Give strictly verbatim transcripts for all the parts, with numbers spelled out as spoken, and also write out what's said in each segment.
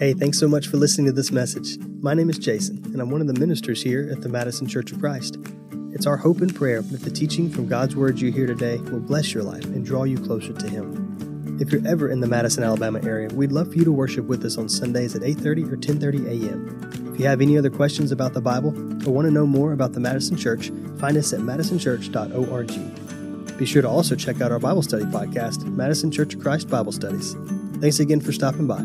Hey, thanks so much for listening to this message. My name is Jason, and I'm one of the ministers here at the Madison Church of Christ. It's our hope and prayer that the teaching from God's Word you hear today will bless your life and draw you closer to Him. If you're ever in the Madison, Alabama area, we'd love for you to worship with us on Sundays at eight thirty or ten thirty a.m. If you have any other questions about the Bible or want to know more about the Madison Church, find us at madison church dot org. Be sure to also check out our Bible study podcast, Madison Church of Christ Bible Studies. Thanks again for stopping by.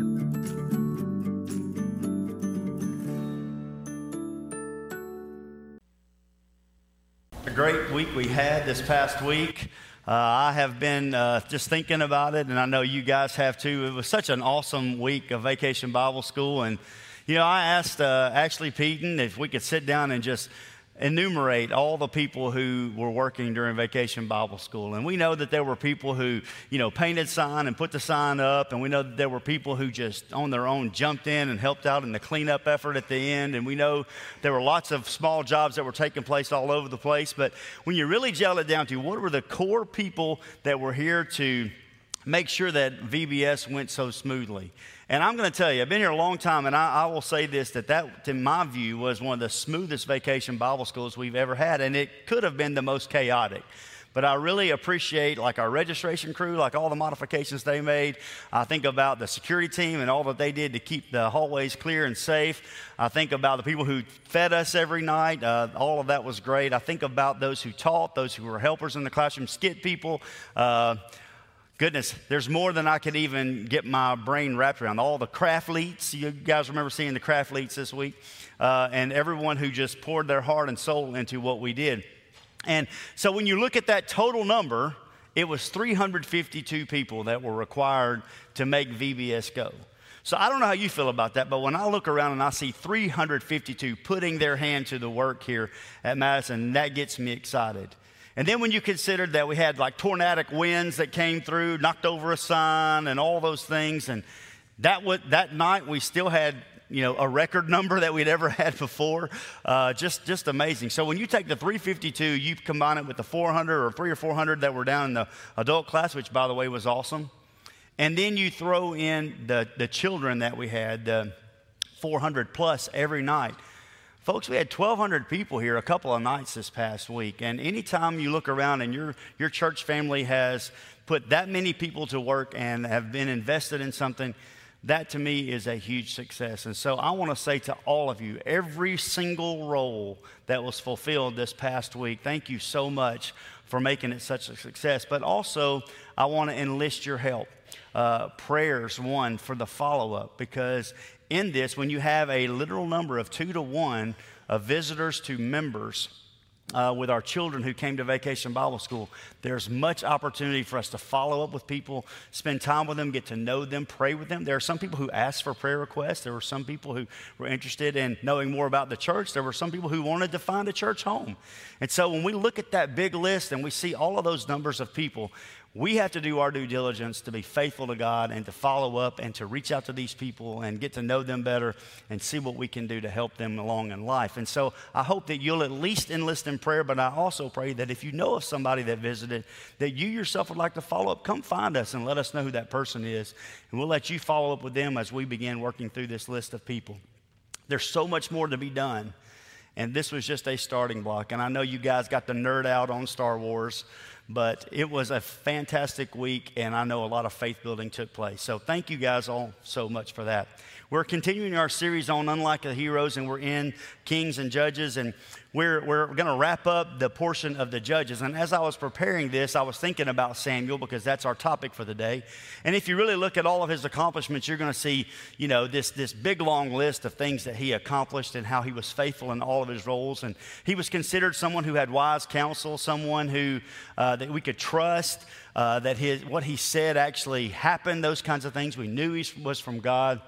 A great week we had this past week. Uh, I have been uh, just thinking about it, and I know you guys have too. It was such an awesome week of Vacation Bible School, and you know, I asked uh, Ashley Peden if we could sit down and just enumerate all the people who were working during Vacation Bible School. And we know that there were people who, you know, painted sign and put the sign up, and we know that there were people who just on their own jumped in and helped out in the cleanup effort at the end. And we know there were lots of small jobs that were taking place all over the place. But when you really gel it down to what were the core people that were here to make sure that V B S went so smoothly. And I'm going to tell you, I've been here a long time, and I, I will say this, that that, in my view, was one of the smoothest Vacation Bible Schools we've ever had, and it could have been the most chaotic. But I really appreciate, like, our registration crew, like all the modifications they made. I think about the security team and all that they did to keep the hallways clear and safe. I think about the people who fed us every night. Uh, all of that was great. I think about those who taught, those who were helpers in the classroom, skit people. Uh, Goodness, there's more than I could even get my brain wrapped around. All the craftleets, you guys remember seeing the craftleets this week? Uh, and everyone who just poured their heart and soul into what we did. And so when you look at that total number, it was three hundred fifty-two people that were required to make V B S go. So I don't know how you feel about that, but when I look around and I see three hundred fifty-two putting their hand to the work here at Madison, that gets me excited. And then when you consider that we had like tornadic winds that came through, knocked over a sign and all those things, and that would, that night we still had, you know, a record number that we'd ever had before. Uh, just, just amazing. So when you take the three fifty-two, you combine it with the four hundred or three or four hundred that were down in the adult class, which by the way was awesome. And then you throw in the, the children that we had, the four hundred plus every night. Folks, we had twelve hundred people here a couple of nights this past week. And anytime you look around and your, your church family has put that many people to work and have been invested in something, that to me is a huge success. And so I want to say to all of you, every single role that was fulfilled this past week, thank you so much for making it such a success. But also, I want to enlist your help. Uh, prayers, one, for the follow-up, because in this, when you have a literal number of two to one of visitors to members uh, with our children who came to Vacation Bible School, there's much opportunity for us to follow up with people, spend time with them, get to know them, pray with them. There are some people who asked for prayer requests. There were some people who were interested in knowing more about the church. There were some people who wanted to find a church home. And so when we look at that big list and we see all of those numbers of people, we have to do our due diligence to be faithful to God and to follow up and to reach out to these people and get to know them better and see what we can do to help them along in life. And so I hope that you'll at least enlist in prayer, but I also pray that if you know of somebody that visited, that you yourself would like to follow up, come find us and let us know who that person is. And we'll let you follow up with them as we begin working through this list of people. There's so much more to be done. And this was just a starting block. And I know you guys got to nerd out on Star Wars, but it was a fantastic week, and I know a lot of faith building took place. So thank you guys all so much for that. We're continuing our series on Unlike the Heroes, and we're in Kings and Judges, and we're, we're going to wrap up the portion of the Judges. And as I was preparing this, I was thinking about Samuel because that's our topic for the day. And if you really look at all of his accomplishments, you're going to see, you know, this, this big, long list of things that he accomplished and how he was faithful in all of his roles. And he was considered someone who had wise counsel, someone who uh, that we could trust, uh, that his, what he said actually happened, those kinds of things. We knew he was from God.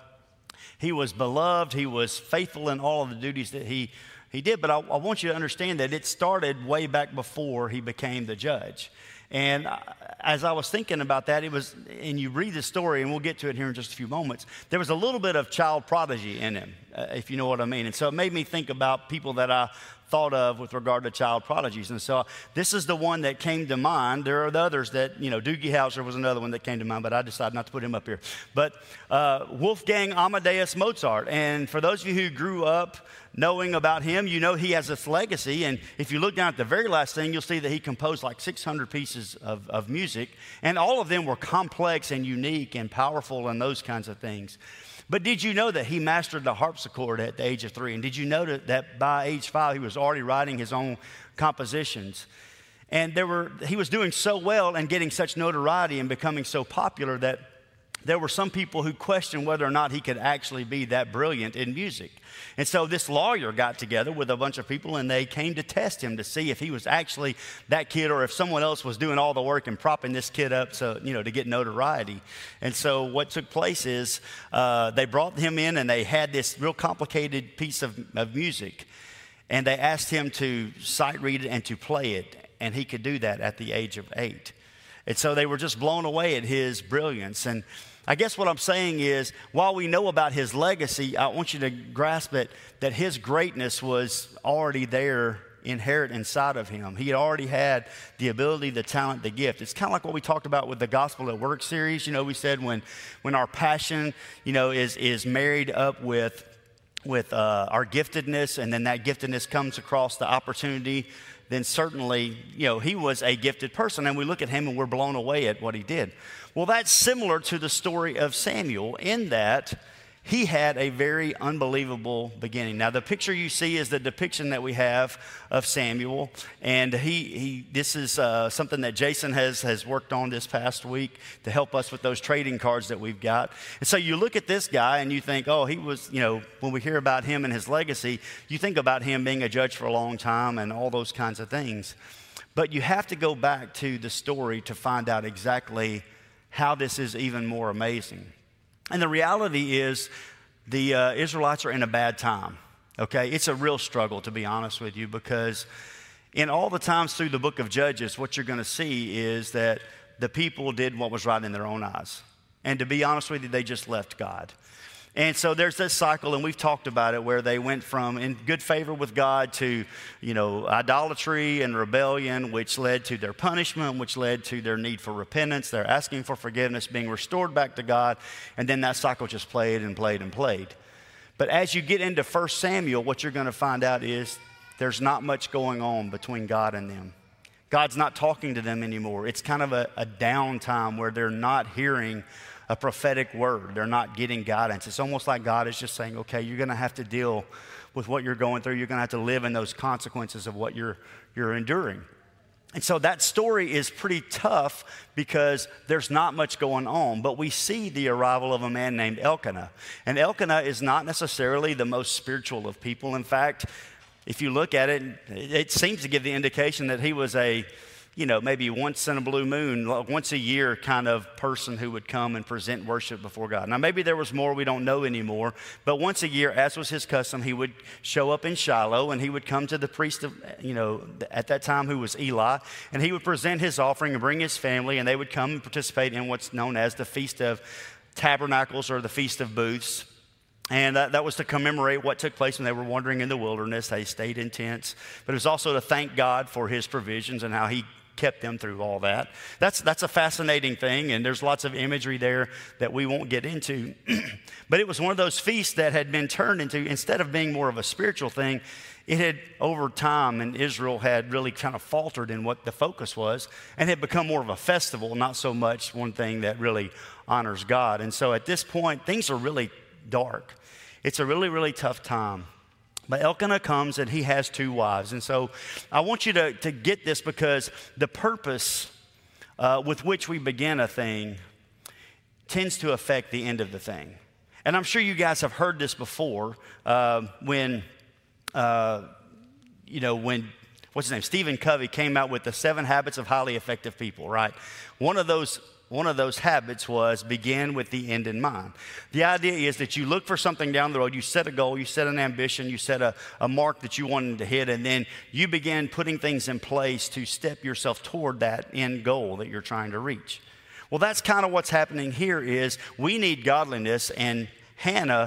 He was beloved. He was faithful in all of the duties that he, he did. But I, I want you to understand that it started way back before he became the judge. And as I was thinking about that, it was, and you read the story, and we'll get to it here in just a few moments, there was a little bit of child prodigy in him. uh, if you know what I mean. And so it made me think about people that I thought of with regard to child prodigies. And so this is the one that came to mind. There are the others that, you know, Doogie Howser was another one that came to mind, but I decided not to put him up here. But uh, Wolfgang Amadeus Mozart. And for those of you who grew up knowing about him, you know he has this legacy. And if you look down at the very last thing, you'll see that he composed like six hundred pieces of, of music. And all of them were complex and unique and powerful and those kinds of things. But did you know that he mastered the harpsichord at the age of three? And did you know that, that by age five, he was already writing his own compositions? And there were, he was doing so well and getting such notoriety and becoming so popular that there were some people who questioned whether or not he could actually be that brilliant in music. And so this lawyer got together with a bunch of people, and they came to test him to see if he was actually that kid or if someone else was doing all the work and propping this kid up so, you know, to get notoriety. And so what took place is uh, they brought him in, and they had this real complicated piece of, of music. And they asked him to sight read it and to play it, and he could do that at the age of eight. And so they were just blown away at his brilliance. And I guess what I'm saying is, while we know about his legacy, I want you to grasp it, that his greatness was already there, inherent inside of him. He had already had the ability, the talent, the gift. It's kind of like what we talked about with the Gospel at Work series. You know, we said when, when our passion, you know, is, is married up with, with uh, our giftedness, and then that giftedness comes across the opportunity, then certainly, you know, he was a gifted person. And we look at him and we're blown away at what he did. Well, that's similar to the story of Samuel in that he had a very unbelievable beginning. Now, the picture you see is the depiction that we have of Samuel. And he, he this is uh, something that Jason has, has worked on this past week to help us with those trading cards that we've got. And so you look at this guy and you think, oh, he was, you know, when we hear about him and his legacy, you think about him being a judge for a long time and all those kinds of things. But you have to go back to the story to find out exactly how this is even more amazing. And the reality is the uh, Israelites are in a bad time, okay? It's a real struggle, to be honest with you, because in all the times through the book of Judges, what you're going to see is that the people did what was right in their own eyes. And to be honest with you, they just left God. And so there's this cycle, and we've talked about it, where they went from in good favor with God to, you know, idolatry and rebellion, which led to their punishment, which led to their need for repentance, their asking for forgiveness, being restored back to God, and then that cycle just played and played and played. But as you get into First Samuel, what you're going to find out is there's not much going on between God and them. God's not talking to them anymore. It's kind of a, a downtime where they're not hearing a prophetic word. They're not getting guidance. It's almost like God is just saying, okay, you're going to have to deal with what you're going through. You're going to have to live in those consequences of what you're, you're enduring. And so that story is pretty tough because there's not much going on. But we see the arrival of a man named Elkanah. And Elkanah is not necessarily the most spiritual of people. In fact, if you look at it, it seems to give the indication that he was a, you know, maybe once in a blue moon, once a year kind of person who would come and present worship before God. Now, maybe there was more we don't know anymore, but once a year, as was his custom, he would show up in Shiloh, and he would come to the priest of, you know, at that time who was Eli, and he would present his offering and bring his family, and they would come and participate in what's known as the Feast of Tabernacles or the Feast of Booths. And that, that was to commemorate what took place when they were wandering in the wilderness. They stayed in tents, but it was also to thank God for his provisions and how he kept them through all that. That's, that's a fascinating thing, and there's lots of imagery there that we won't get into. But it was one of those feasts that had been turned into, instead of being more of a spiritual thing, it had over time, and Israel had really kind of faltered in what the focus was, and had become more of a festival, not so much one thing that really honors God. And so at this point, things are really dark. It's a really, really tough time. But Elkanah comes and he has two wives. And so I want you to, to get this, because the purpose uh, with which we begin a thing tends to affect the end of the thing. And I'm sure you guys have heard this before uh, when, uh, you know, when, what's his name? Stephen Covey came out with the seven habits of highly effective people, right? One of those One of those habits was begin with the end in mind. The idea is that you look for something down the road, you set a goal, you set an ambition, you set a, a mark that you wanted to hit, and then you begin putting things in place to step yourself toward that end goal that you're trying to reach. Well, that's kind of what's happening here is we need godliness, and Hannah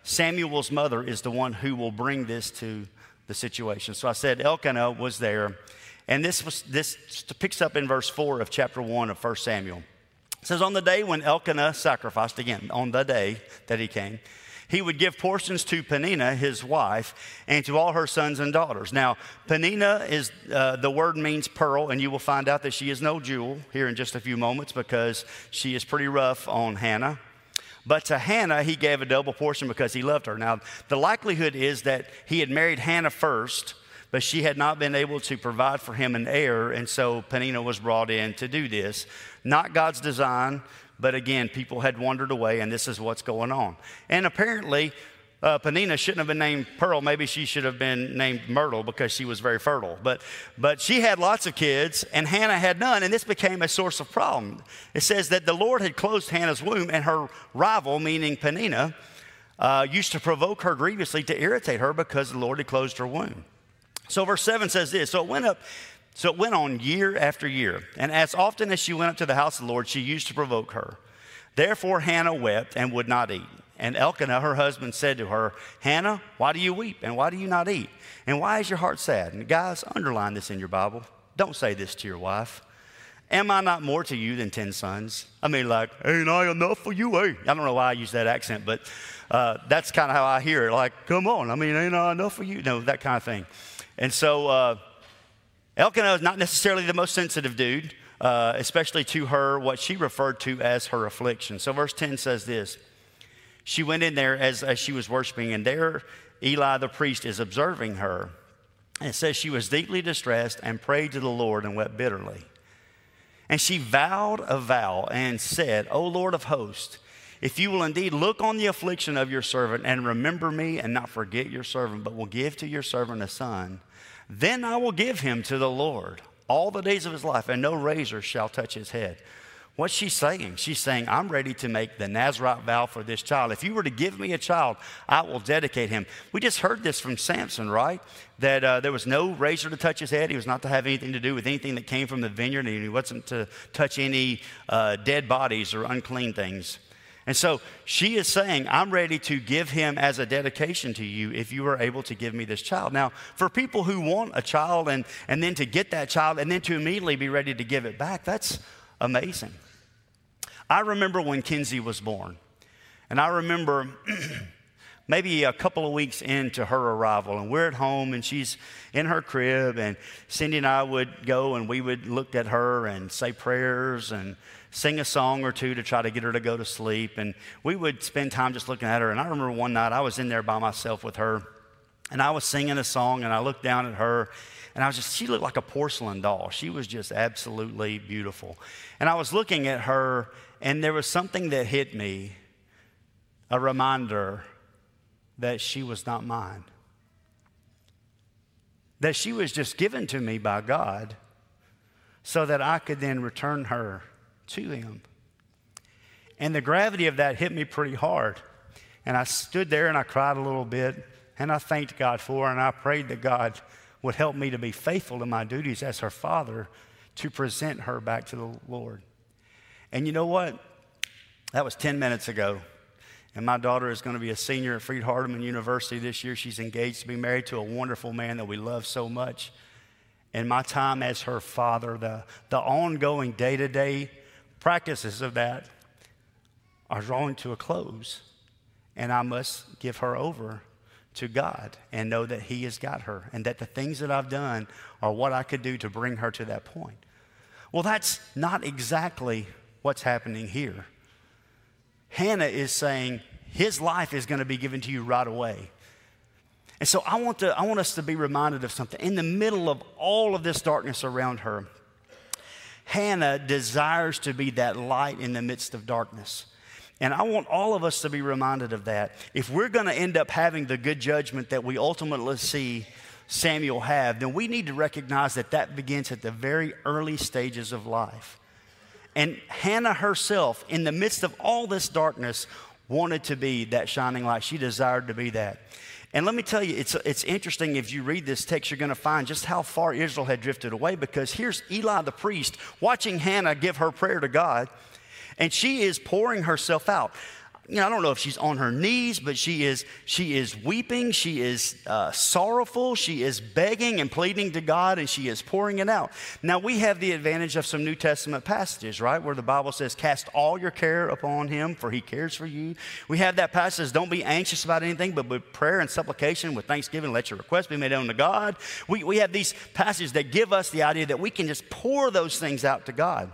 Samuel's mother is the one who will bring this to the situation. So I said Elkanah was there. And this was this picks up in verse four of chapter one of First Samuel. It says, on the day when Elkanah sacrificed, again, on the day that he came, he would give portions to Peninnah, his wife, and to all her sons and daughters. Now, Peninnah is, uh, the word means pearl, and you will find out that she is no jewel here in just a few moments because she is pretty rough on Hannah. But to Hannah, he gave a double portion because he loved her. Now, the likelihood is that he had married Hannah first, but she had not been able to provide for him an heir, and so Peninnah was brought in to do this. Not God's design, but again, people had wandered away, and this is what's going on. And apparently, uh, Peninnah shouldn't have been named Pearl. Maybe she should have been named Myrtle because she was very fertile. But, but she had lots of kids, and Hannah had none, and this became a source of problem. It says that the Lord had closed Hannah's womb, and her rival, meaning Peninnah, uh, used to provoke her grievously to irritate her because the Lord had closed her womb. So verse seven says this, so it went up, so it went on year after year, and as often as she went up to the house of the Lord, she used to provoke her. Therefore Hannah wept and would not eat. And Elkanah, her husband, said to her, Hannah, why do you weep, and why do you not eat? And why is your heart sad? And guys, underline this in your Bible. Don't say this to your wife. Am I not more to you than ten sons? I mean, like, ain't I enough for you, eh? I don't know why I use that accent, but uh, that's kind of how I hear it. Like, come on, I mean, ain't I enough for you? No, that kind of thing. And so uh, Elkanah is not necessarily the most sensitive dude, uh, especially to her, what she referred to as her affliction. So verse ten says this, she went in there as, as she was worshiping, and there Eli the priest is observing her. And it says she was deeply distressed and prayed to the Lord and wept bitterly. And she vowed a vow and said, O Lord of hosts, if you will indeed look on the affliction of your servant and remember me and not forget your servant, but will give to your servant a son, then I will give him to the Lord all the days of his life, and no razor shall touch his head. What's she saying? She's saying, I'm ready to make the Nazirite vow for this child. If you were to give me a child, I will dedicate him. We just heard this from Samson, right? That uh, there was no razor to touch his head. He was not to have anything to do with anything that came from the vineyard, and he wasn't to touch any uh, dead bodies or unclean things. And so she is saying, I'm ready to give him as a dedication to you if you are able to give me this child. Now, for people who want a child and, and then to get that child and then to immediately be ready to give it back, that's amazing. I remember when Kinsey was born, and I remember maybe a couple of weeks into her arrival, and we're at home, and she's in her crib, and Cindy and I would go, and we would look at her and say prayers and sing a song or two to try to get her to go to sleep, and we would spend time just looking at her. And I remember one night I was in there by myself with her, and I was singing a song, and I looked down at her, and I was just, she looked like a porcelain doll. She was just absolutely beautiful. And I was looking at her, and there was something that hit me, a reminder that she was not mine. That she was just given to me by God so that I could then return her to him. And the gravity of that hit me pretty hard. And I stood there and I cried a little bit, and I thanked God for her, and I prayed that God would help me to be faithful to my duties as her father to present her back to the Lord. And you know what? That was ten minutes ago. And my daughter is going to be a senior at Freed-Hardeman University this year. She's engaged to be married to a wonderful man that we love so much. And my time as her father, the, the ongoing day-to-day practices of that are drawing to a close. And I must give her over to God and know that he has got her, and that the things that I've done are what I could do to bring her to that point. Well, that's not exactly what's happening here. Hannah is saying his life is going to be given to you right away. And so I want to, I want us to be reminded of something. In the middle of all of this darkness around her, Hannah desires to be that light in the midst of darkness. And I want all of us to be reminded of that. If we're going to end up having the good judgment that we ultimately see Samuel have, then we need to recognize that that begins at the very early stages of life. And Hannah herself, in the midst of all this darkness, wanted to be that shining light. She desired to be that. And let me tell you, it's, it's interesting if you read this text, you're going to find just how far Israel had drifted away, because here's Eli the priest watching Hannah give her prayer to God, and she is pouring herself out. you know, I don't know if she's on her knees, but she is, she is weeping. She is uh, sorrowful. She is begging and pleading to God, and she is pouring it out. Now, we have the advantage of some New Testament passages, right, where the Bible says, cast all your care upon him, for he cares for you. We have that passage, don't be anxious about anything, but with prayer and supplication, with thanksgiving, let your requests be made known to God. We, we have these passages that give us the idea that we can just pour those things out to God.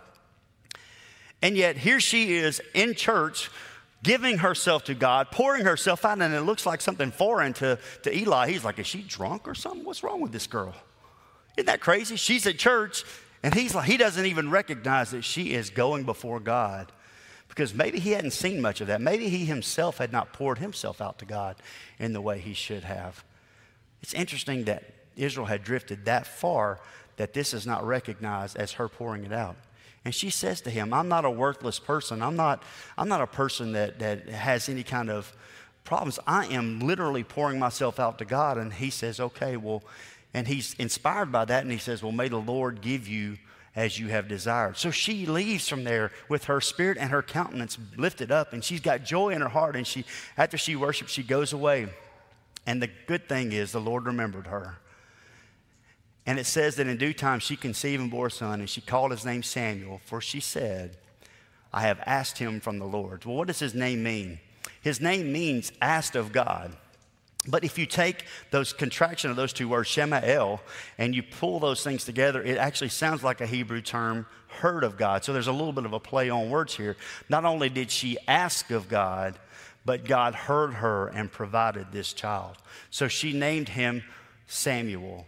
And yet, here she is in church, giving herself to God, pouring herself out, and it looks like something foreign to, to Eli. He's like, is she drunk or something? What's wrong with this girl? Isn't that crazy? She's at church, and he's like, he doesn't even recognize that she is going before God, because maybe he hadn't seen much of that. Maybe he himself had not poured himself out to God in the way he should have. It's interesting that Israel had drifted that far that this is not recognized as her pouring it out. And she says to him, I'm not a worthless person. I'm not, I'm not a person that, that has any kind of problems. I am literally pouring myself out to God. And he says, okay, well, and he's inspired by that. And he says, well, may the Lord give you as you have desired. So she leaves from there with her spirit and her countenance lifted up. And she's got joy in her heart. And she, after she worships, she goes away. And the good thing is the Lord remembered her. And it says that in due time she conceived and bore a son, and she called his name Samuel, for she said, I have asked him from the Lord. Well, what does his name mean? His name means asked of God. But if you take those contraction of those two words, Shema-el, and you pull those things together, it actually sounds like a Hebrew term, heard of God. So there's a little bit of a play on words here. Not only did she ask of God, but God heard her and provided this child. So she named him Samuel.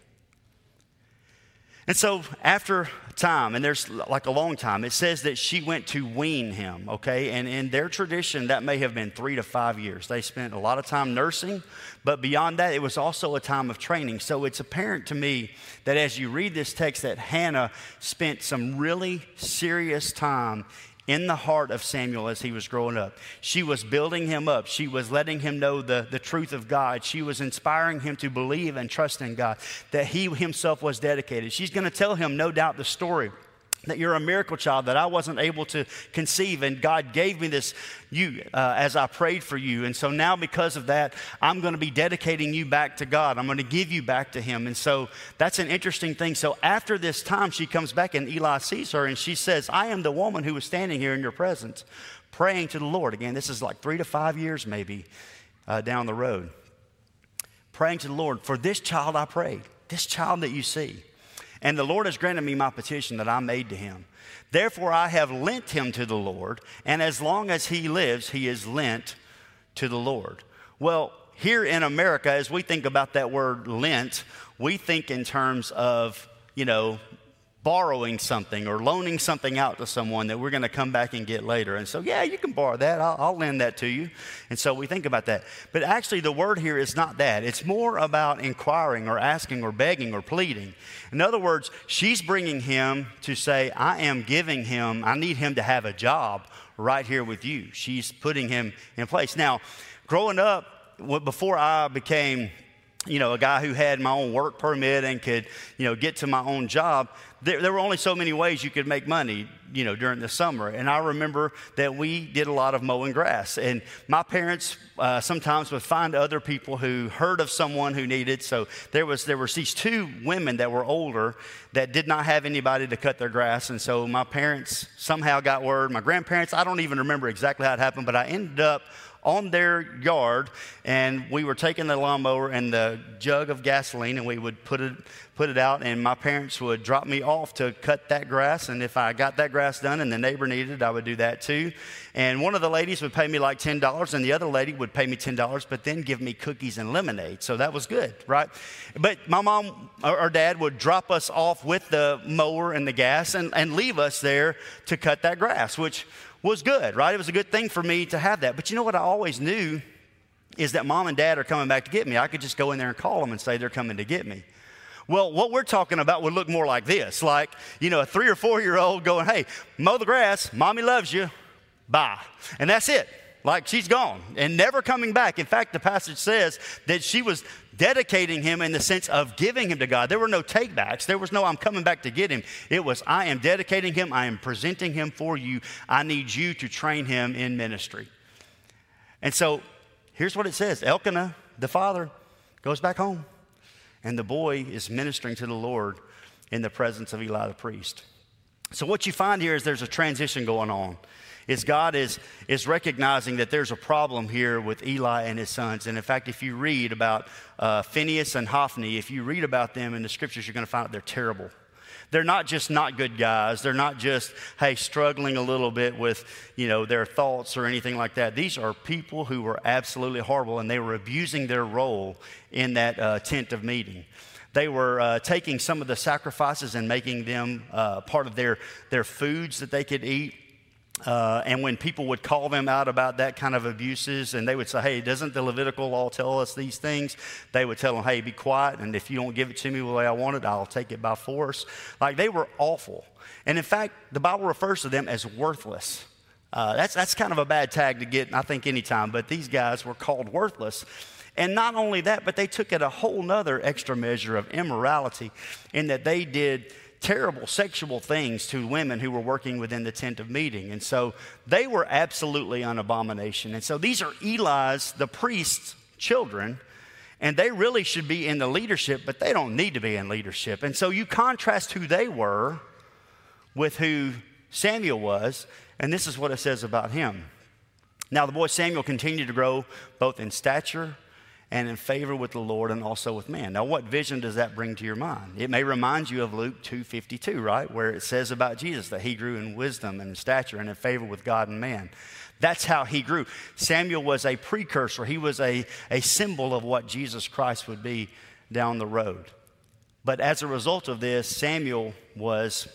And so after time, and there's like a long time, it says that she went to wean him, okay? And in their tradition, that may have been three to five years. They spent a lot of time nursing, but beyond that, it was also a time of training. So it's apparent to me that as you read this text that Hannah spent some really serious time in the heart of Samuel as he was growing up. She was building him up. She was letting him know the, the truth of God. She was inspiring him to believe and trust in God, that he himself was dedicated. She's going to tell him, no doubt, the story that you're a miracle child, that I wasn't able to conceive, and God gave me this you uh, as I prayed for you. And so now because of that, I'm going to be dedicating you back to God. I'm going to give you back to him. And so that's an interesting thing. So after this time, she comes back and Eli sees her and she says, I am the woman who was standing here in your presence praying to the Lord. Again, this is like three to five years maybe uh, down the road. Praying to the Lord, for this child I prayed, this child that you see. And the Lord has granted me my petition that I made to him. Therefore, I have lent him to the Lord, and as long as he lives, he is lent to the Lord. Well, here in America, as we think about that word lent, we think in terms of, you know, borrowing something or loaning something out to someone that we're going to come back and get later. And so, yeah, you can borrow that. I'll, I'll lend that to you. And so we think about that. But actually, the word here is not that. It's more about inquiring or asking or begging or pleading. In other words, she's bringing him to say, I am giving him, I need him to have a job right here with you. She's putting him in place. Now, growing up, before I became, you know, a guy who had my own work permit and could, you know, get to my own job, there, there were only so many ways you could make money, you know, during the summer. And I remember that we did a lot of mowing grass. And my parents uh, sometimes would find other people who heard of someone who needed. So there was there were these two women that were older that did not have anybody to cut their grass. And so my parents somehow got word. My grandparents, I don't even remember exactly how it happened, but I ended up on their yard, and we were taking the lawnmower and the jug of gasoline, and we would put it put it out, and my parents would drop me off to cut that grass. And if I got that grass done and the neighbor needed it, I would do that too. And one of the ladies would pay me like ten dollars, and the other lady would pay me ten dollars, but then give me cookies and lemonade. So that was good, right? But my mom or, or dad would drop us off with the mower and the gas and, and leave us there to cut that grass, which was good, right? It was a good thing for me to have that. But you know what I always knew is that mom and dad are coming back to get me. I could just go in there and call them and say they're coming to get me. Well, what we're talking about would look more like this, like, you know, a three or four-year-old going, hey, mow the grass, mommy loves you, bye. And that's it. Like, she's gone and never coming back. In fact, the passage says that she was dedicating him in the sense of giving him to God. There were no takebacks. There was no, I'm coming back to get him. It was, I am dedicating him. I am presenting him for you. I need you to train him in ministry. And so here's what it says. Elkanah, the father, goes back home. And the boy is ministering to the Lord in the presence of Eli the priest. So what you find here is there's a transition going on. Is God is, is recognizing that there's a problem here with Eli and his sons. And in fact, if you read about uh, Phinehas and Hophni, if you read about them in the scriptures, you're going to find out they're terrible. They're not just not good guys. They're not just, hey, struggling a little bit with, you know, their thoughts or anything like that. These are people who were absolutely horrible, and they were abusing their role in that uh, tent of meeting. They were uh, taking some of the sacrifices and making them uh, part of their, their foods that they could eat. Uh, and when people would call them out about that kind of abuses, and they would say, hey, doesn't the Levitical law tell us these things? They would tell them, hey, be quiet, and if you don't give it to me the way I want it, I'll take it by force. Like, they were awful. And in fact, the Bible refers to them as worthless. Uh, that's, that's kind of a bad tag to get, I think, anytime, but these guys were called worthless. And not only that, but they took it a whole nother extra measure of immorality in that they did terrible sexual things to women who were working within the tent of meeting. And so they were absolutely an abomination. And so these are Eli's, the priest's children, and they really should be in the leadership, but they don't need to be in leadership. And so you contrast who they were with who Samuel was, and this is what it says about him. Now the boy Samuel continued to grow both in stature and in favor with the Lord and also with man. Now, what vision does that bring to your mind? It may remind you of Luke two fifty-two, right, where it says about Jesus that he grew in wisdom and in stature and in favor with God and man. That's how he grew. Samuel was a precursor. He was a, a symbol of what Jesus Christ would be down the road. But as a result of this, Samuel was,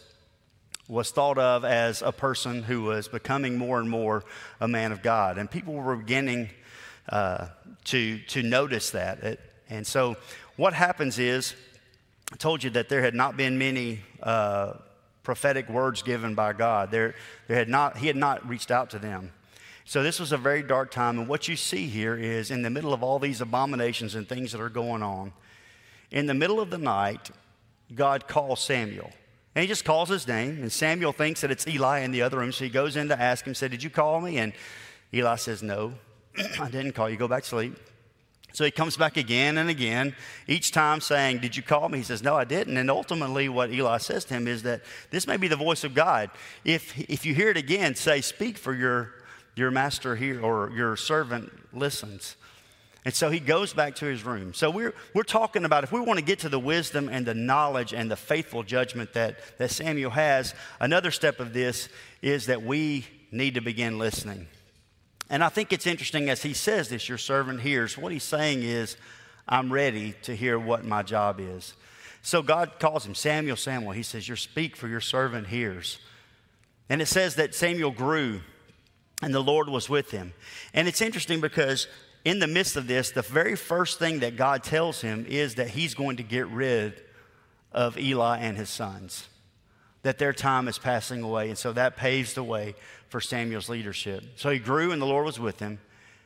was thought of as a person who was becoming more and more a man of God. And people were beginning Uh, to to notice that. It, and so what happens is, I told you that there had not been many uh, prophetic words given by God. There, there had not, he had not reached out to them. So this was a very dark time. And what you see here is in the middle of all these abominations and things that are going on, in the middle of the night, God calls Samuel. And he just calls his name. And Samuel thinks that it's Eli in the other room. So he goes in to ask him, said, did you call me? And Eli says, no. I didn't call you. Go back to sleep. So he comes back again and again, each time saying, did you call me? He says, no, I didn't. And ultimately what Eli says to him is that this may be the voice of God. If, if you hear it again, say, speak, for your, your master here, or your servant listens. And so he goes back to his room. So we're, we're talking about, if we want to get to the wisdom and the knowledge and the faithful judgment that, that Samuel has, another step of this is that we need to begin listening. And I think it's interesting as he says this, your servant hears. What he's saying is, I'm ready to hear what my job is. So God calls him, Samuel, Samuel. He says, you speak, for your servant hears. And it says that Samuel grew and the Lord was with him. And it's interesting because in the midst of this, the very first thing that God tells him is that he's going to get rid of Eli and his sons, that their time is passing away. And so that paves the way for Samuel's leadership. So he grew and the Lord was with him.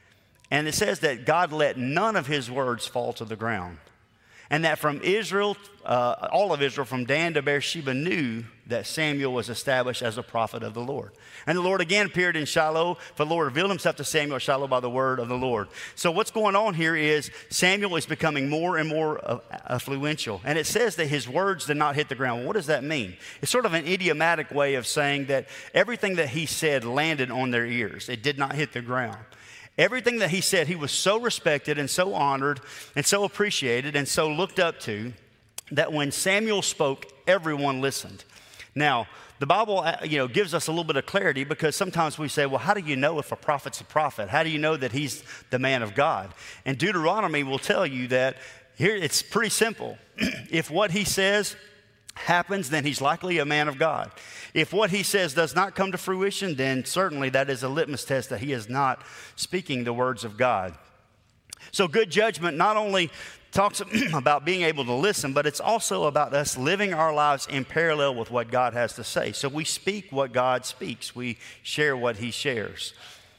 And it says that God let none of his words fall to the ground. And that from Israel, uh, all of Israel, from Dan to Beersheba, knew that Samuel was established as a prophet of the Lord. And the Lord again appeared in Shiloh, for the Lord revealed himself to Samuel at Shiloh by the word of the Lord. So what's going on here is Samuel is becoming more and more uh, influential. And it says that his words did not hit the ground. Well, what does that mean? It's sort of an idiomatic way of saying that everything that he said landed on their ears. It did not hit the ground. Everything that he said, he was so respected and so honored and so appreciated and so looked up to that when Samuel spoke, everyone listened. Now, the Bible, you know, gives us a little bit of clarity because sometimes we say, well, how do you know if a prophet's a prophet? How do you know that he's the man of God? And Deuteronomy will tell you that here it's pretty simple. If what he says happens, then he's likely a man of God. If what he says does not come to fruition, then certainly that is a litmus test that he is not speaking the words of God. So good judgment not only talks about being able to listen, but it's also about us living our lives in parallel with what God has to say. So we speak what God speaks. We share what he shares.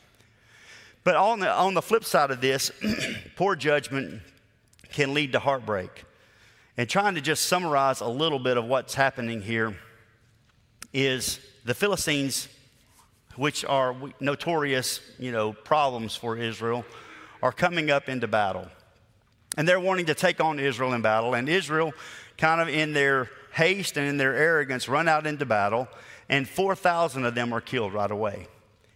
But on the, on the flip side of this, poor judgment can lead to heartbreak. And trying to just summarize a little bit of what's happening here is the Philistines, which are notorious, you know, problems for Israel, are coming up into battle. And they're wanting to take on Israel in battle. And Israel, kind of in their haste and in their arrogance, run out into battle. And four thousand of them are killed right away.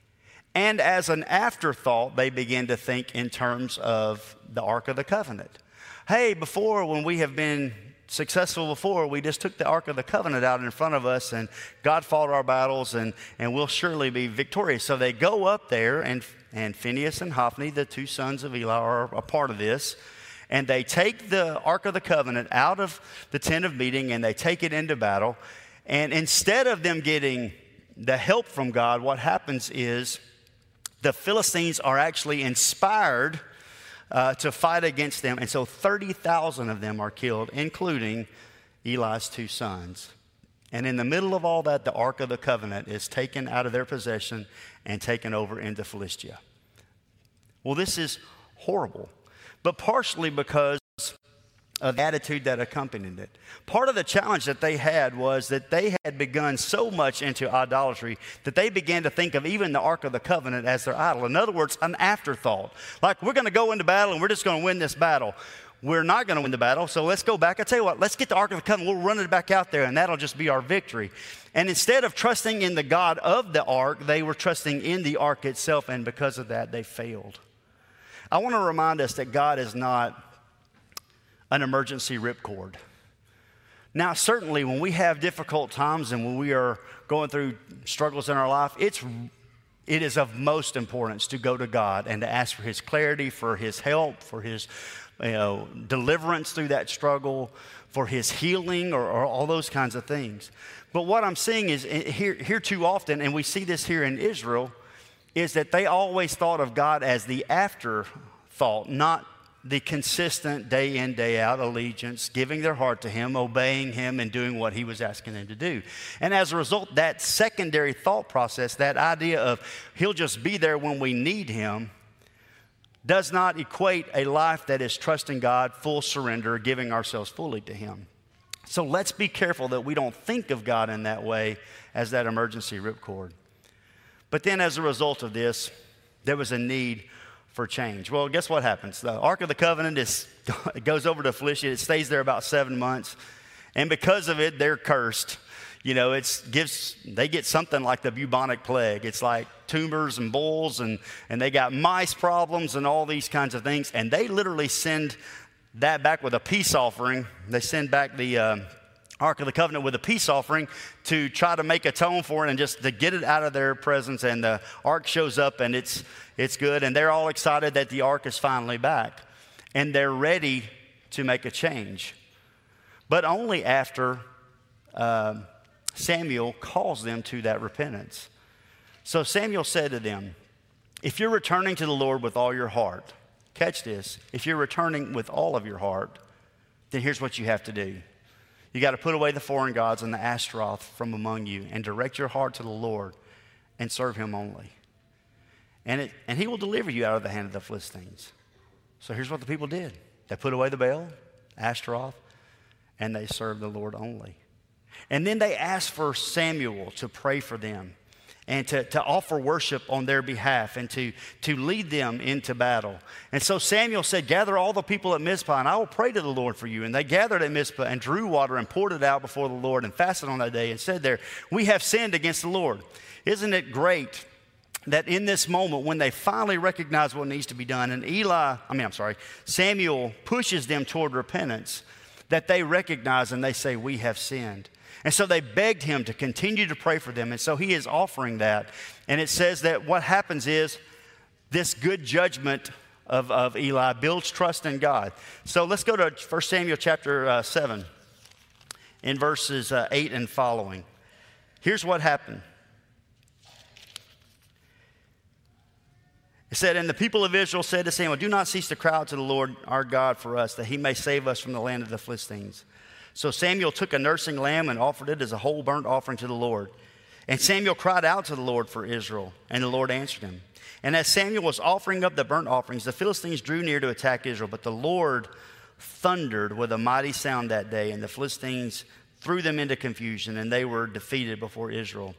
And as an afterthought, they begin to think in terms of the Ark of the Covenant. Hey, before, when we have been successful before, we just took the Ark of the Covenant out in front of us, and God fought our battles, and, and we'll surely be victorious. So they go up there, and, and Phinehas and Hophni, the two sons of Eli, are a part of this. And they take the Ark of the Covenant out of the tent of meeting, and they take it into battle. And instead of them getting the help from God, what happens is the Philistines are actually inspired uh, to fight against them. And so thirty thousand of them are killed, including Eli's two sons. And in the middle of all that, the Ark of the Covenant is taken out of their possession and taken over into Philistia. Well, this is horrible, but partially because of the attitude that accompanied it. Part of the challenge that they had was that they had begun so much into idolatry that they began to think of even the Ark of the Covenant as their idol. In other words, an afterthought. Like, we're going to go into battle and we're just going to win this battle. We're not going to win the battle, so let's go back. I tell you what, let's get the Ark of the Covenant. We'll run it back out there, and that'll just be our victory. And instead of trusting in the God of the Ark, they were trusting in the Ark itself, and because of that, they failed. I want to remind us that God is not an emergency ripcord. Now, certainly when we have difficult times and when we are going through struggles in our life, it's, it is of most importance to go to God and to ask for His clarity, for His help, for His you know, deliverance through that struggle, for His healing, or, or all those kinds of things. But what I'm seeing is here, here too often, and we see this here in Israel, is that they always thought of God as the afterthought, not the consistent day in, day out allegiance, giving their heart to Him, obeying Him, and doing what He was asking them to do. And as a result, that secondary thought process, that idea of He'll just be there when we need Him, does not equate a life that is trusting God, full surrender, giving ourselves fully to Him. So let's be careful that we don't think of God in that way as that emergency ripcord. But then as a result of this, there was a need for change. Well, guess what happens? The Ark of the Covenant is, it goes over to Philistia. It stays there about seven months. And because of it, they're cursed. You know, it's gives they get something like the bubonic plague. It's like tumors and boils, and, and they got mice problems and all these kinds of things. And they literally send that back with a peace offering. They send back the uh, Ark of the Covenant with a peace offering to try to make atone for it and just to get it out of their presence. And the Ark shows up, and it's it's good. And they're all excited that the Ark is finally back. And they're ready to make a change. But only after uh, Samuel calls them to that repentance. So Samuel said to them, if you're returning to the Lord with all your heart, catch this, if you're returning with all of your heart, then here's what you have to do. You got to put away the foreign gods and the Ashtaroth from among you and direct your heart to the Lord and serve Him only. And, it, and He will deliver you out of the hand of the Philistines. So here's what the people did. They put away the Baal, Ashtaroth, and they served the Lord only. And then they asked for Samuel to pray for them and to, to offer worship on their behalf and to, to lead them into battle. And so Samuel said, gather all the people at Mizpah, and I will pray to the Lord for you. And they gathered at Mizpah and drew water and poured it out before the Lord and fasted on that day and said there, we have sinned against the Lord. Isn't it great that in this moment when they finally recognize what needs to be done, and Eli, I mean, I'm sorry, Samuel pushes them toward repentance, that they recognize and they say, we have sinned. And so they begged him to continue to pray for them. And so he is offering that. And it says that what happens is this good judgment of, of Eli builds trust in God. So let's go to First Samuel chapter uh, seven in verses uh, eight and following. Here's what happened. It said, and the people of Israel said to Samuel, do not cease to cry out to the Lord our God for us, that He may save us from the land of the Philistines. So Samuel took a nursing lamb and offered it as a whole burnt offering to the Lord. And Samuel cried out to the Lord for Israel, and the Lord answered him. And as Samuel was offering up the burnt offerings, the Philistines drew near to attack Israel. But the Lord thundered with a mighty sound that day, and the Philistines threw them into confusion, and they were defeated before Israel.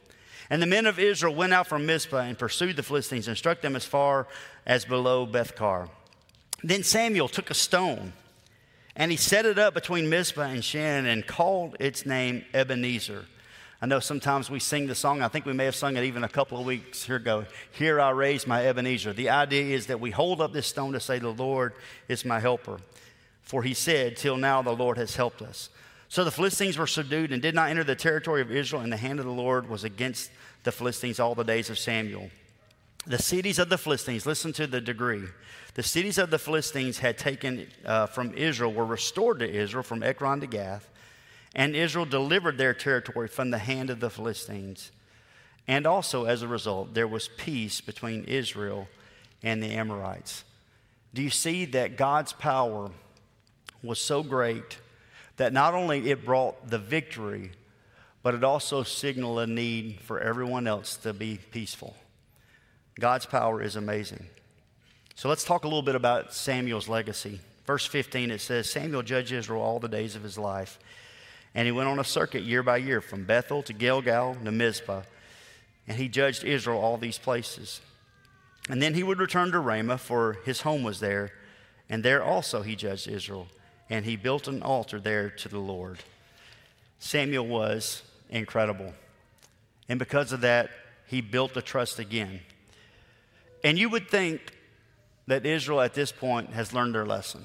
And the men of Israel went out from Mizpah and pursued the Philistines and struck them as far as below Bethkar. Then Samuel took a stone, and he set it up between Mizpah and Shan and called its name Ebenezer. I know sometimes we sing the song. I think we may have sung it even a couple of weeks here ago. Here I raise my Ebenezer. The idea is that we hold up this stone to say the Lord is my helper. For he said, till now the Lord has helped us. So the Philistines were subdued and did not enter the territory of Israel, and the hand of the Lord was against the Philistines all the days of Samuel. The cities of the Philistines, listen to the degree. The cities of the Philistines had taken uh, from Israel were restored to Israel from Ekron to Gath, and Israel delivered their territory from the hand of the Philistines. And also, as a result, there was peace between Israel and the Amorites. Do you see that God's power was so great that not only it brought the victory, but it also signaled a need for everyone else to be peaceful? God's power is amazing. So let's talk a little bit about Samuel's legacy. Verse fifteen, it says, Samuel judged Israel all the days of his life. And he went on a circuit year by year from Bethel to Gilgal to Mizpah. And he judged Israel all these places. And then he would return to Ramah, for his home was there. And there also he judged Israel. And he built an altar there to the Lord. Samuel was incredible. And because of that, he built the trust again. And you would think that Israel at this point has learned their lesson.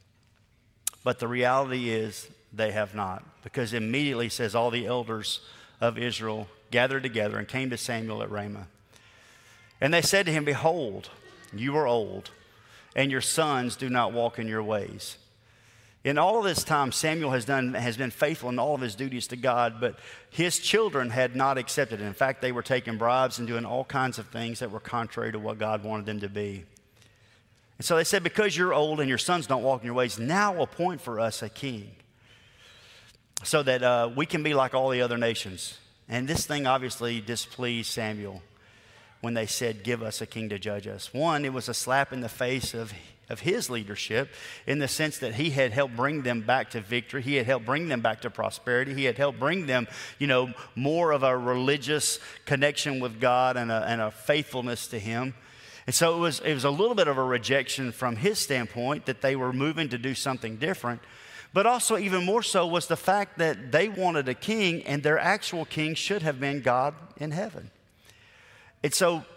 But the reality is they have not. Because immediately it says all the elders of Israel gathered together and came to Samuel at Ramah. And they said to him, behold, you are old, and your sons do not walk in your ways. In all of this time, Samuel has done has been faithful in all of his duties to God, but his children had not accepted it. In fact, they were taking bribes and doing all kinds of things that were contrary to what God wanted them to be. And so they said, because you're old and your sons don't walk in your ways, now appoint for us a king so that uh, we can be like all the other nations. And this thing obviously displeased Samuel when they said, give us a king to judge us. One, it was a slap in the face of of his leadership, in the sense that he had helped bring them back to victory. He had helped bring them back to prosperity. He had helped bring them, you know, more of a religious connection with God and a, and a faithfulness to him. And so it was, it was a little bit of a rejection from his standpoint that they were moving to do something different. But also even more so was the fact that they wanted a king, and their actual king should have been God in heaven. And so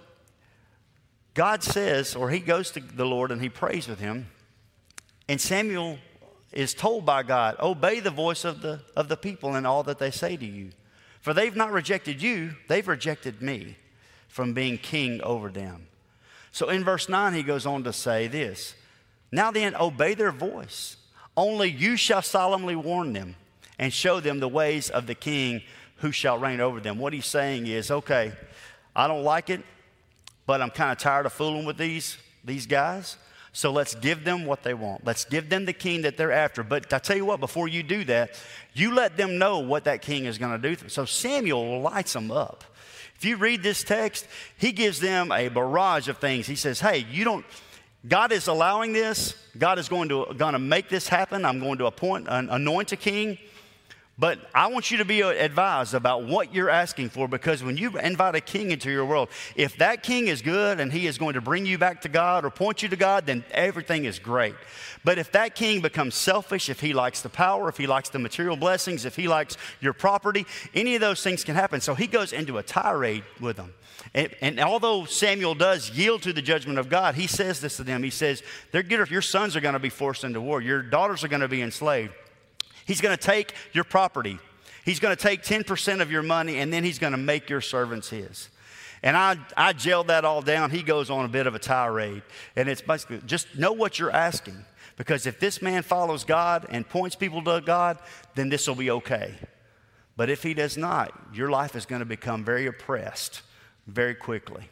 God says, or he goes to the Lord and he prays with him. And Samuel is told by God, obey the voice of the, of the people and all that they say to you. For they've not rejected you, they've rejected me from being king over them. So in verse nine, he goes on to say this, now then, obey their voice. Only you shall solemnly warn them and show them the ways of the king who shall reign over them. What he's saying is, okay, I don't like it, but I'm kind of tired of fooling with these, these guys. So let's give them what they want. Let's give them the king that they're after. But I tell you what, before you do that, you let them know what that king is going to do. So Samuel lights them up. If you read this text, he gives them a barrage of things. He says, hey, you don't, God is allowing this. God is going to, going to make this happen. I'm going to appoint, anoint a king. But I want you to be advised about what you're asking for, because when you invite a king into your world, if that king is good and he is going to bring you back to God or point you to God, then everything is great. But if that king becomes selfish, if he likes the power, if he likes the material blessings, if he likes your property, any of those things can happen. So he goes into a tirade with them. And, and although Samuel does yield to the judgment of God, he says this to them. He says, "They're good. Your sons are going to be forced into war. Your daughters are going to be enslaved. He's going to take your property. He's going to take ten percent of your money, and then he's going to make your servants his." And I, I jailed that all down. He goes on a bit of a tirade. And it's basically, just know what you're asking. Because if this man follows God and points people to God, then this will be okay. But if he does not, your life is going to become very oppressed very quickly.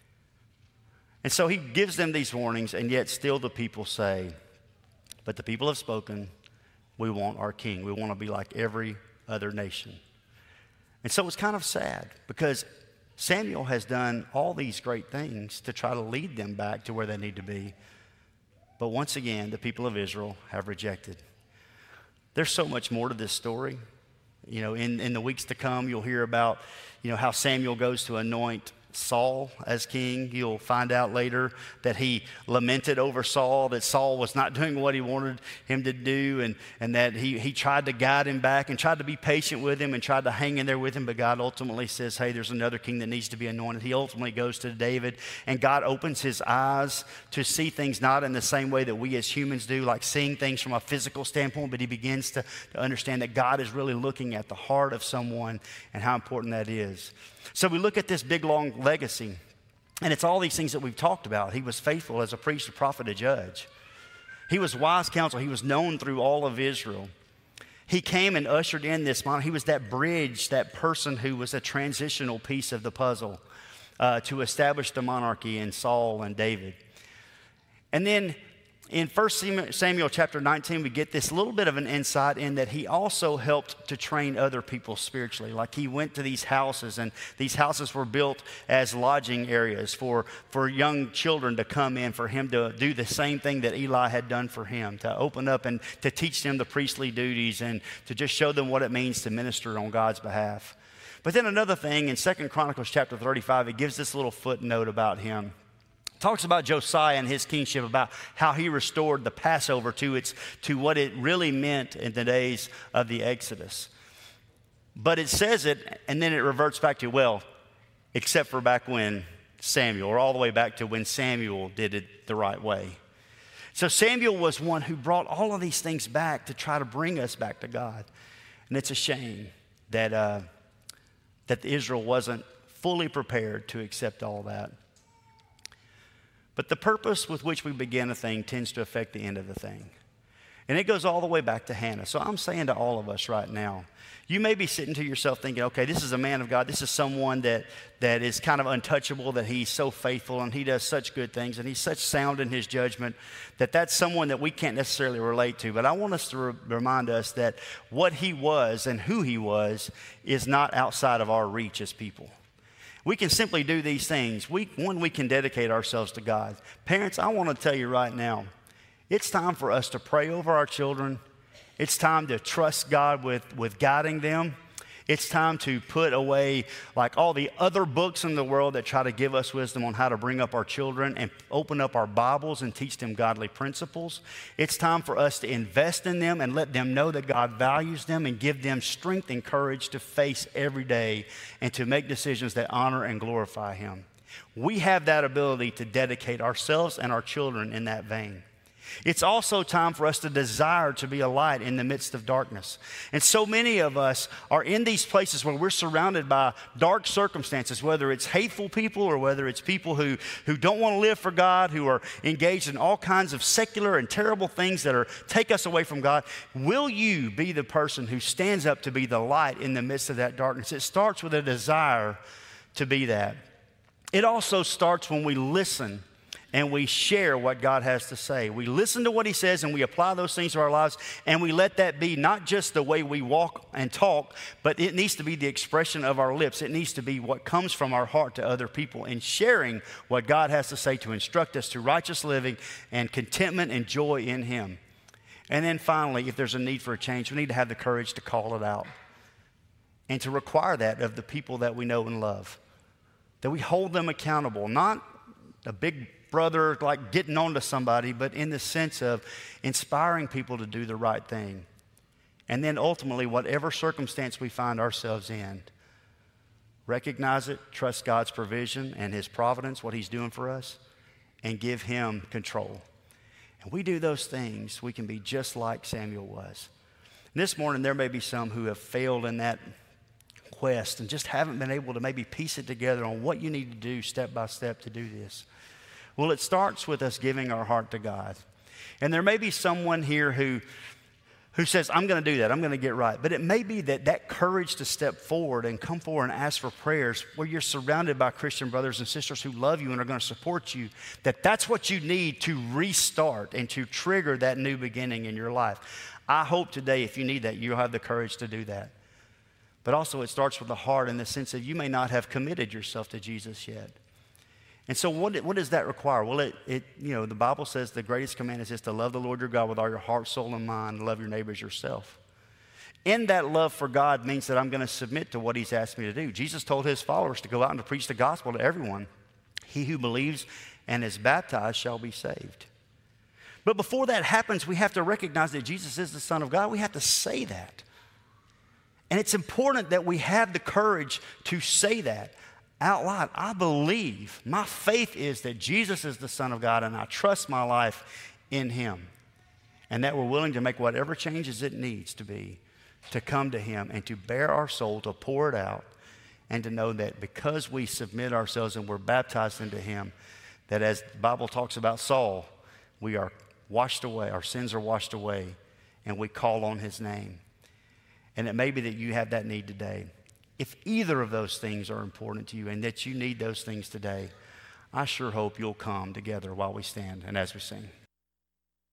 And so he gives them these warnings, and yet still the people say, but the people have spoken. We want our king. We want to be like every other nation. And so it's kind of sad, because Samuel has done all these great things to try to lead them back to where they need to be. But once again, the people of Israel have rejected. There's so much more to this story. You know, in, in the weeks to come, you'll hear about, you know, how Samuel goes to anoint Saul as king. You'll find out later that he lamented over Saul, that Saul was not doing what he wanted him to do, and, and that he, he tried to guide him back and tried to be patient with him and tried to hang in there with him, but God ultimately says, hey, there's another king that needs to be anointed. He ultimately goes to David, and God opens his eyes to see things not in the same way that we as humans do, like seeing things from a physical standpoint, but he begins to, to understand that God is really looking at the heart of someone and how important that is. So we look at this big, long legacy, and it's all these things that we've talked about. He was faithful as a priest, a prophet, a judge. He was wise counsel. He was known through all of Israel. He came and ushered in this monarchy. He was that bridge, that person who was a transitional piece of the puzzle uh, to establish the monarchy in Saul and David. And then in First Samuel chapter nineteen, we get this little bit of an insight in that he also helped to train other people spiritually. Like he went to these houses, and these houses were built as lodging areas for, for young children to come in, for him to do the same thing that Eli had done for him, to open up and to teach them the priestly duties and to just show them what it means to minister on God's behalf. But then another thing, in Second Chronicles chapter thirty-five, it gives this little footnote about him. Talks about Josiah and his kingship, about how he restored the Passover to its to what it really meant in the days of the Exodus. But it says it, and then it reverts back to, well, except for back when Samuel, or all the way back to when Samuel did it the right way. So Samuel was one who brought all of these things back to try to bring us back to God. And it's a shame that, uh, that Israel wasn't fully prepared to accept all that. But the purpose with which we begin a thing tends to affect the end of the thing. And it goes all the way back to Hannah. So I'm saying to all of us right now, you may be sitting to yourself thinking, okay, this is a man of God. This is someone that, that is kind of untouchable, that he's so faithful and he does such good things and he's such sound in his judgment that that's someone that we can't necessarily relate to. But I want us to re- remind us that what he was and who he was is not outside of our reach as people. We can simply do these things. We, one, we can dedicate ourselves to God. Parents, I want to tell you right now, it's time for us to pray over our children. It's time to trust God with, with guiding them. It's time to put away like all the other books in the world that try to give us wisdom on how to bring up our children and open up our Bibles and teach them godly principles. It's time for us to invest in them and let them know that God values them and give them strength and courage to face every day and to make decisions that honor and glorify Him. We have that ability to dedicate ourselves and our children in that vein. It's also time for us to desire to be a light in the midst of darkness. And so many of us are in these places where we're surrounded by dark circumstances, whether it's hateful people or whether it's people who, who don't want to live for God, who are engaged in all kinds of secular and terrible things that are take us away from God. Will you be the person who stands up to be the light in the midst of that darkness? It starts with a desire to be that. It also starts when we listen and we share what God has to say. We listen to what He says and we apply those things to our lives, and we let that be not just the way we walk and talk, but it needs to be the expression of our lips. It needs to be what comes from our heart to other people, in sharing what God has to say to instruct us to righteous living and contentment and joy in Him. And then finally, if there's a need for a change, we need to have the courage to call it out and to require that of the people that we know and love, that we hold them accountable, not a big brother like getting on to somebody, but in the sense of inspiring people to do the right thing. And then ultimately, whatever circumstance we find ourselves in, recognize it, trust God's provision and His providence, what He's doing for us, and give Him control. And we do those things, we can be just like Samuel was. And this morning, there may be some who have failed in that quest and just haven't been able to maybe piece it together on what you need to do step by step to do this. Well, it starts with us giving our heart to God. And there may be someone here who, who says, I'm going to do that, I'm going to get right. But it may be that that courage to step forward and come forward and ask for prayers where you're surrounded by Christian brothers and sisters who love you and are going to support you, that that's what you need to restart and to trigger that new beginning in your life. I hope today, if you need that, you'll have the courage to do that. But also it starts with the heart in the sense that you may not have committed yourself to Jesus yet. And so what, what does that require? Well, it, it, you know, the Bible says the greatest command is just to love the Lord your God with all your heart, soul, and mind, and love your neighbor as yourself. in that love for God means that I'm going to submit to what he's asked me to do. Jesus told his followers to go out and to preach the gospel to everyone. He who believes and is baptized shall be saved. But before that happens, we have to recognize that Jesus is the Son of God. We have to say that. And it's important that we have the courage to say that out loud. I believe, my faith is that Jesus is the Son of God, and I trust my life in him. And that we're willing to make whatever changes it needs to be to come to him and to bare our soul, to pour it out, and to know that because we submit ourselves and we're baptized into him, that as the Bible talks about Saul, we are washed away, our sins are washed away, and we call on his name. And it may be that you have that need today. If either of those things are important to you and that you need those things today, I sure hope you'll come together while we stand and as we sing.